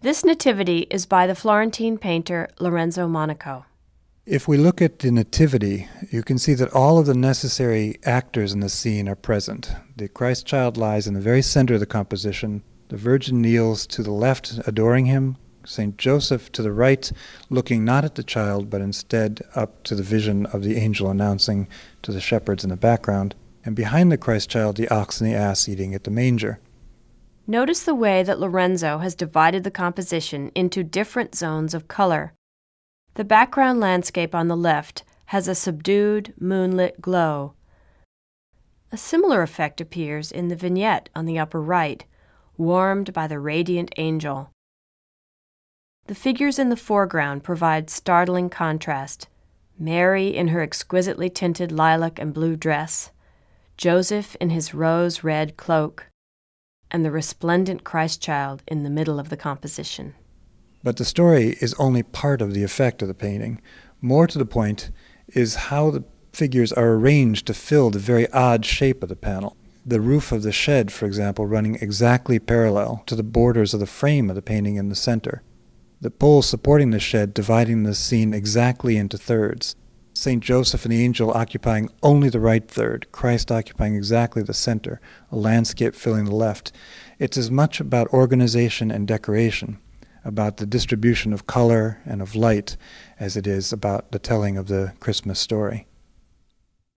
This nativity is by the Florentine painter Lorenzo Monaco. If we look at the Nativity, you can see that all of the necessary actors in the scene are present. The Christ child lies in the very center of the composition. The Virgin kneels to the left, adoring him. St. Joseph to the right, looking not at the child, but instead up to the vision of the angel announcing to the shepherds in the background. And behind the Christ child, the ox and the ass eating at the manger. Notice the way that Lorenzo has divided the composition into different zones of color. The background landscape on the left has a subdued, moonlit glow. A similar effect appears in the vignette on the upper right, warmed by the radiant angel. The figures in the foreground provide startling contrast. Mary in her exquisitely tinted lilac and blue dress, Joseph in his rose-red cloak, and the resplendent Christ child in the middle of the composition. But the story is only part of the effect of the painting. More to the point is how the figures are arranged to fill the very odd shape of the panel. The roof of the shed, for example, running exactly parallel to the borders of the frame of the painting in the center. The poles supporting the shed dividing the scene exactly into thirds. St. Joseph and the angel occupying only the right third, Christ occupying exactly the center, a landscape filling the left. It's as much about organization and decoration, about the distribution of color and of light, as it is about the telling of the Christmas story.